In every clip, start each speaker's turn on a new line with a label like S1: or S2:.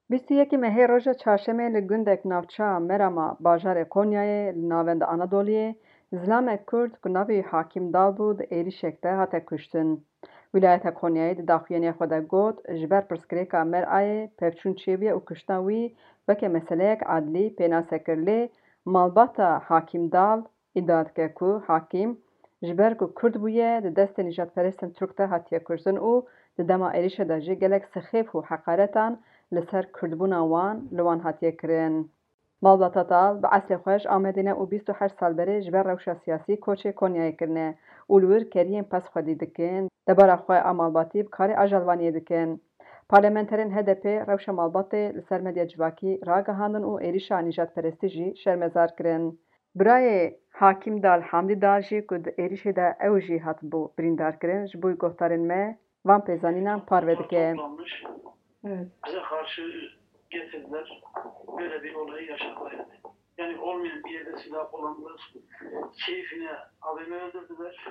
S1: 21 mehê roja çarşemê li gundek navçeya Merama bajarê Konyayê li navenda Anadoliyê zilamek Kurd ku navê Hakîm Dal bû di êrişek de hate kuştin. Wilayeta Konyayê di daxuyaniya xwe de got ji ber pirsgirêka Merayê pevçûn çêbûye û kuştina wî weke meseleyek adlî pê nas kir lê malbata Hakîm Dal îdia dike ku Hakîm ji ber ku Kurd bûye di destê nîjadperestên Tirk de hatiye kuştin û di dema êrişê de jî gelek sixêf û heqaretan li ser Kurdbûna wan li wan hatiye kirin. Malbata Dal bi eslê xwe ji Amedê û 28 sal berê ji ber rewşa siyasî koçê Konyayê kirine û li wir keriyên pez xwedî dikin, debara xwe a malbatî bi karê ajalvaniyê dikin. Parlamenterên HDP rewşa malbatê li ser medya civakî ragihandin û êrişa nîjadperestî jî şermezar kirin. Birayê Hakîm Dal Hamdî Dal jî ku di êrişê de ew jî hatibû birîndarkirin ji bo guhdarên me van pêzanînan parve dike.
S2: Evet. Bize karşı getirdiler. Böyle bir olayı yaşadılar yani. Yani olmayan bir yerde silah kullandılar. Keyfine AVM öldürdüler.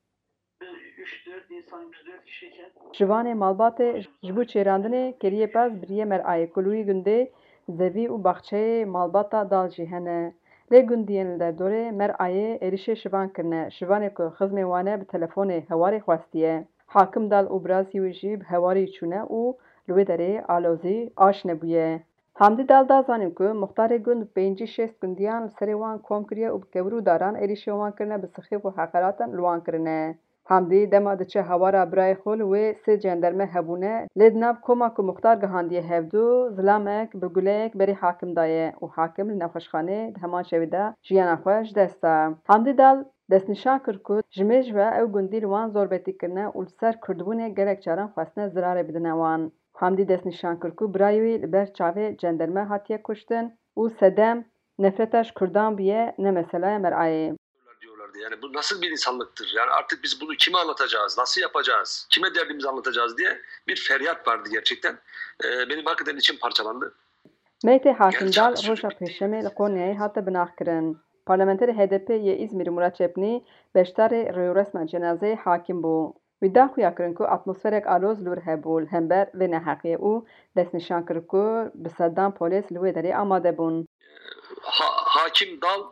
S2: Biz 3-4 insan, 3-4 kişiyken...
S1: Ji vanê malbatê ji bo çêrandinê keriyê pez biriyê Merayê Kulûyî gundê zevî û baxçeyê malbata Dal jî hene. Lê gundiyên li derdorê Merayê êrişê şivan kirine, şivanê ku xizmê wan e bi telefonê hewarê xwestiye. Hakîm Dal û birasî wê jî bi hewarî çûne û li wê derê alozî aşine bûye. Hamdî Dal da zanîn ku muxtarê gund pêncî şêst gundiyan li serê wan kom kiriye û bi kevirû daran êrişê wan kirine bi sixêf û heqaratan li wan kirine. Hamdî dema diçe hewara birayê xwe li wê sê cenderme hebûne lê di nav koma ku muxtar gihandiye hevdû zilamek bi guleyek berî Hakîm daye û Hakîm li nexweşxanê di heman şevê de jiyana xwe ji dest da. Hamdî Dal destnîşan kir ku ji mêj ve ew gundî li wan zorbetî kirine û li ser Kurdbûnê gelek caran xwestine zirarê bidine wan. Hamdî destnîşan kir ku birayê wî li ber çavê cenderme hatiye kuştin û sedem nefreta ji Kurdan bûye ne meselaya Merayê.
S3: Diyorlardı. Yani bu nasıl bir insanlıktır? Yani artık biz bunu kime anlatacağız? Nasıl yapacağız? Kime derdimizi anlatacağız diye bir feryat vardı gerçekten. Benim hakikaten içim parçalandı.
S1: Mêtê Hakîm Dal roja pêşemê li Konyayê hate binavkirin. Parlamenterê HDP yê İzmîrê Murat Çepnî beşdarê rêwresma cenazeyê Hakîm bû. Wî daxuya kirin ku atmosferek aloz li wir hebû li hember vê neheqiyê û destnîşan kir ku bi sedan polîs li wê derê amade bûn.
S3: Hakîm Dal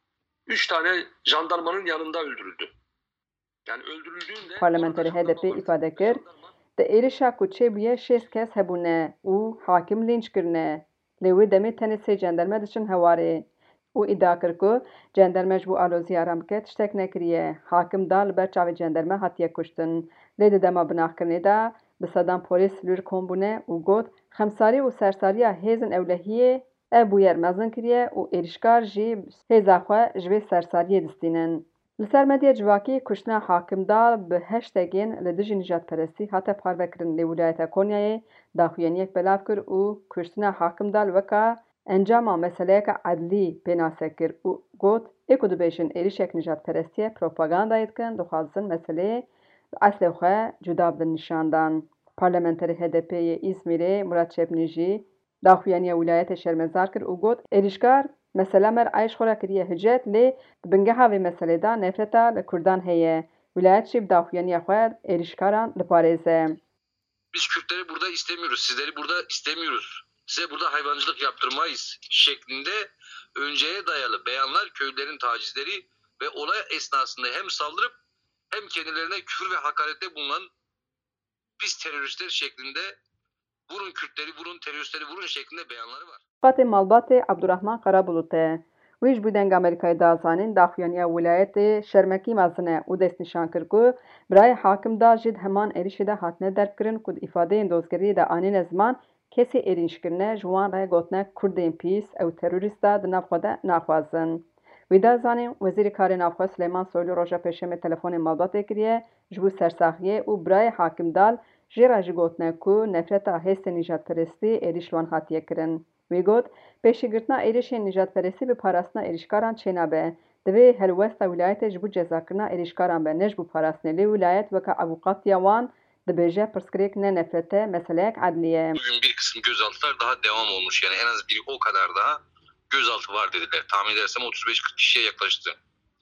S3: 3 tane jandarmanın yanında öldürüldü. Yani öldürüldüğünde...
S1: Parlamenterê HDP ifade kir, di êrişa ku çêbûye 6 kes hebûne û Hakîm lynç kirine. Lê wê demê tenê sê cenderme diçin hewarê. û îdia kir ku cenderme ji bo aloziya ran bike tiştek nekiriye. Hakîm Dal li ber çavê cenderme hatiye kuştin. Lê di dema binavkirinê de bi sedan polîs li wir kom bûne û got xemsarî û sersariya hêzên ewlehiyê ev bûyer mezin kiriye û êrişkar jî hêza xwe ji vê sersariyê distînin. Li ser medya civakî kuştina Hakîm Dal bi hashtagên li dijî nîjadperestî hate parvekirin lê wilayeta Konyayê daxuyaniyek belav kir û kuştina Hakîm Dal weka encama meseleyeka edlî pê nas kir û got ê ku dibêjin êrişek nîjadperestî ye propagandayê dikin dixwazin meseleyê bi eslê xwe cuda bidin nîşandan. Parlamenterê HDP'yê İzmîrê Murat Çepnî jî daxuyaniya wilayetê şermezar kir û got êrişkar mesela Merayê ji xwe re kiriye hicret lê di bingeha vê meselê de nefreta li Kurdan heye. Wilayet jî bi daxuyaniya xwe êrişkaran diparêze.
S3: Biz Kürtleri burada istemiyoruz, sizleri burada istemiyoruz. Size burada hayvancılık yaptırmayız şeklinde önceye dayalı beyanlar, köylülerin tacizleri ve olay esnasında hem saldırıp hem kendilerine küfür ve hakarette bulunan pis teröristler şeklinde vurun Kürtleri, vurun teröristleri, vurun şeklinde beyanları var.
S1: Fatê malbatê Abdurrahman Karabulut e. Wî ji bo deng Amerîkayê da zanîn daxuyaniya wilayetê şermekî mezin e û destnîşan kir ku birayê Hakîm Dal jî di heman êrişê de hatine derkirin ku di îfadeyên dozgeriyê de anîne ziman kesê êrînjkirine ji wan re gotine Kurdên pîs ew terorîst de di nav xwe de naxwazin. Wî da zanîn Wezîrê Karê Navxwe Silêman Soylu roja pêşemê telefonê malbatê kiriye ji bo sersaxiyê û birayê Hakîm Dal jê re jî gotine ku nefreta hêsên nîjadperestî êrîş li wan hatiye kirin. Wî got pêşîgirtina êrişên nîjadperestî bi parastina êrişkaran çê nabe. Divê helwesta wilayetê ji bo cezakirina êrişkaran be ne ji bo parastinê. Lê wilayet weka avukatiya wan dibêje pirsgirêk ne nefrete meseleyek edlî ye.
S3: Bugün bir kısım gözaltılar daha devam olmuş. Yani en az biri o kadar daha gözaltı var dediler. Tahmin edersem 35-40 kişiye yaklaştı.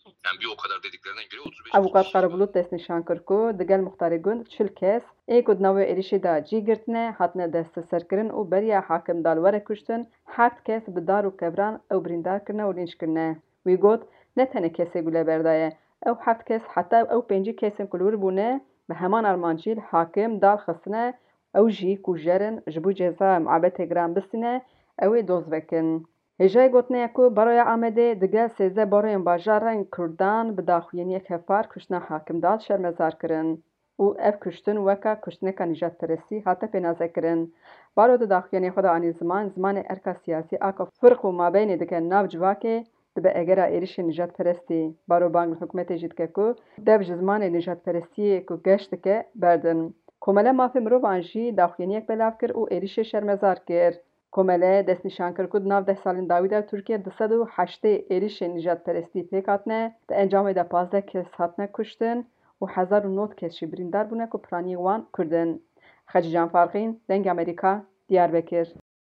S3: Yani bir o kadar dediklerinden göre 35
S1: Avukat
S3: kişi.
S1: Qarabulut destnîşan kir ku di gel muxtarê gund 40 kes ê ku di navê êrişê de cî girtine hatine desteserkirin û beriya hakim dal were kuştin, 7 kes bi dar û kevran ew birîndar kirine û lînç kirine. Wî got ne tenê kesê guleberda ye, ew 7 kes heta ew 5 kesên ku li wir bûne bi heman armancî hakim dal xistine ew jî ku jerin ji bo cezaya muebetê giran bistîne ew ê doz vekin. Hêjayê gotinaya ku Baroya Amedê di gel 13 baroyên bajarên Kurdan bi daxuyaniyek hevpar kuştina hakimdal şermezar kirin û ev kuştin weka kuştineka nîjadperestî hate pênazekirin. Baro di daxuyaniyê xwe de anî zimanê erka siyasî aka firq û mabeynê dike nav civakê dibe egera êrişên nîjadperestî. Baro bang li hikûmetê jî dike ku dev ji zimanê nîjadperestiyê ku geş dike berdin. Komele mafê mirovan jî daxuyaniyek belav kir û êrişê şermezar kir. Komele destnîşan kir ku di nav 10 salên dawî de Tirkiye 208 êrişên nîjadperestî pêk hatine, di encamê de 15 kes hatine kuştin û 1009 kes jî birîndar bûne ku piraniyên wan Kurd in. Xecî Canfarxîn, Dengê Amerîka, Diyarbekir.